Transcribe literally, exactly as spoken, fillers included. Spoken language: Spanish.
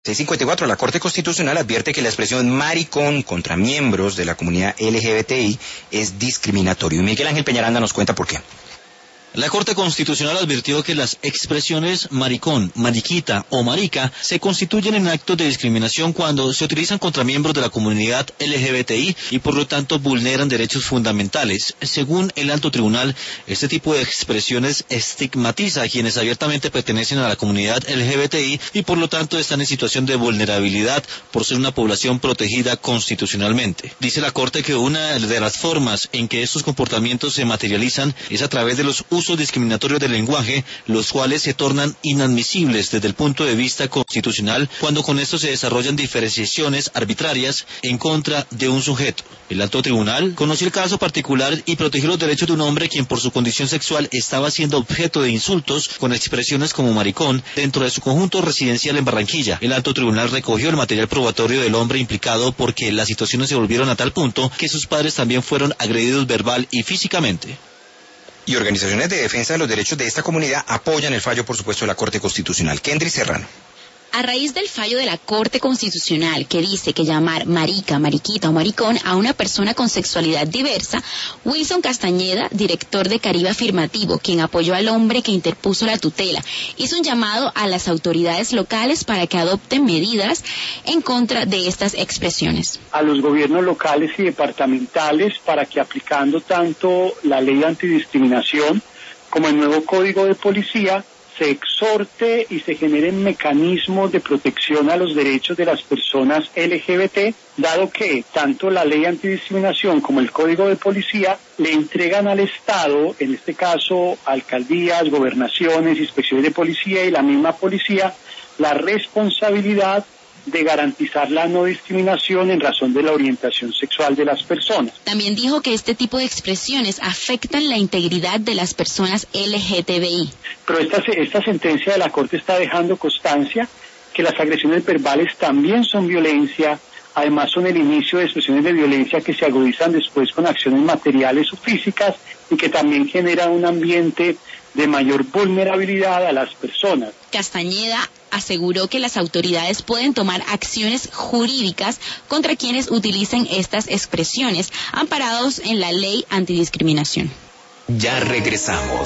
seiscientos cincuenta y cuatro, la Corte Constitucional advierte que la expresión maricón contra miembros de la comunidad L G B T I es discriminatorio. Y Miguel Ángel Peñaranda nos cuenta por qué. La Corte Constitucional advirtió que las expresiones maricón, mariquita o marica se constituyen en actos de discriminación cuando se utilizan contra miembros de la comunidad L G B T I y por lo tanto vulneran derechos fundamentales. Según el alto tribunal, este tipo de expresiones estigmatiza a quienes abiertamente pertenecen a la comunidad L G B T I y por lo tanto están en situación de vulnerabilidad por ser una población protegida constitucionalmente. Dice la Corte que una de las formas en que estos comportamientos se materializan es a través de los usos discriminatorios del lenguaje, los cuales se tornan inadmisibles desde el punto de vista constitucional cuando con esto se desarrollan diferenciaciones arbitrarias en contra de un sujeto. El alto tribunal conoció el caso particular y protegió los derechos de un hombre quien por su condición sexual estaba siendo objeto de insultos con expresiones como maricón dentro de su conjunto residencial en Barranquilla. El alto tribunal recogió el material probatorio del hombre implicado porque las situaciones se volvieron a tal punto que sus padres también fueron agredidos verbal y físicamente. Y organizaciones de defensa de los derechos de esta comunidad apoyan el fallo, por supuesto, de la Corte Constitucional. Kendry Serrano. A raíz del fallo de la Corte Constitucional que dice que llamar marica, mariquita o maricón a una persona con sexualidad diversa, Wilson Castañeda, director de Caribe Afirmativo, quien apoyó al hombre que interpuso la tutela, hizo un llamado a las autoridades locales para que adopten medidas en contra de estas expresiones. A los gobiernos locales y departamentales para que aplicando tanto la ley antidiscriminación como el nuevo Código de Policía se exhorte y se generen mecanismos de protección a los derechos de las personas L G B T, dado que tanto la ley antidiscriminación como el Código de Policía le entregan al Estado, en este caso alcaldías, gobernaciones, inspecciones de policía y la misma policía, la responsabilidad de garantizar la no discriminación en razón de la orientación sexual de las personas. También dijo que este tipo de expresiones afectan la integridad de las personas L G T B I. Pero esta, esta sentencia de la Corte está dejando constancia que las agresiones verbales también son violencia, además son el inicio de expresiones de violencia que se agudizan después con acciones materiales o físicas y que también generan un ambiente de mayor vulnerabilidad a las personas. Castañeda aseguró que las autoridades pueden tomar acciones jurídicas contra quienes utilicen estas expresiones, amparados en la ley antidiscriminación. Ya regresamos.